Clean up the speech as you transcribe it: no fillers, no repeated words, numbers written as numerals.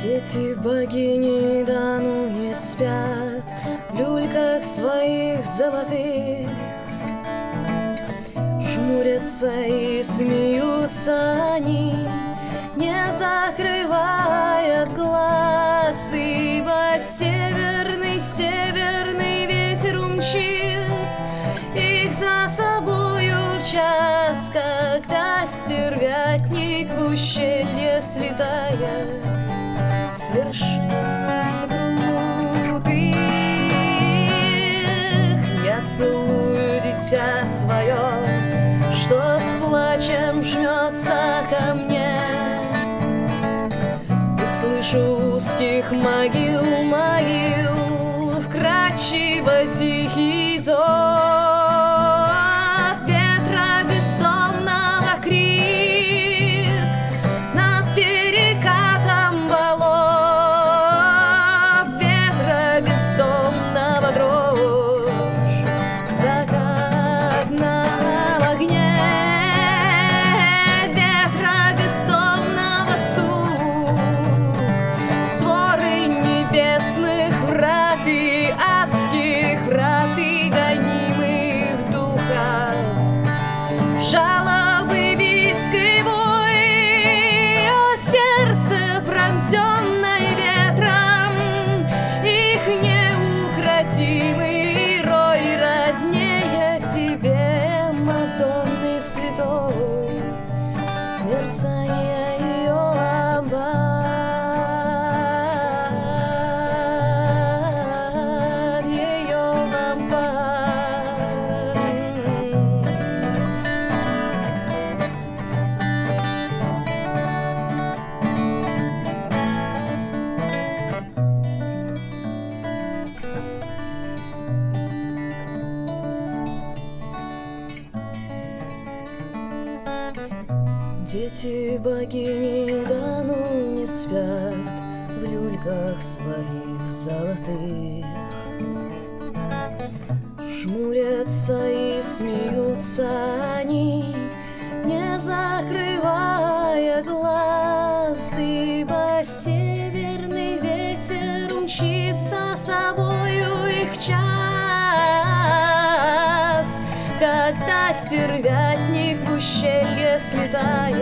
Дети богини давно не спят в люльках своих золотых, жмурятся и смеются они, не закрывая глаз, ибо северный ветер умчит их за собою в час, когда стервятник в ущелье слетает с вершин крутых. Я целую дитя свое, что с плачем жмется ко мне, и слышу узких могил вкрадчиво тихий зов. Жалобы, визг и вой, о сердце, пронзенное ветром, их неукротимый рой роднее тебе, Мадонны святой, мерцание ее лампад, ее лампад. Дети богини давно не спят в люльках своих золотых, жмурятся и смеются они, не закрывая глаз, ибо северный ветер умчит за собою их час, когда стервятник в ущелье слетает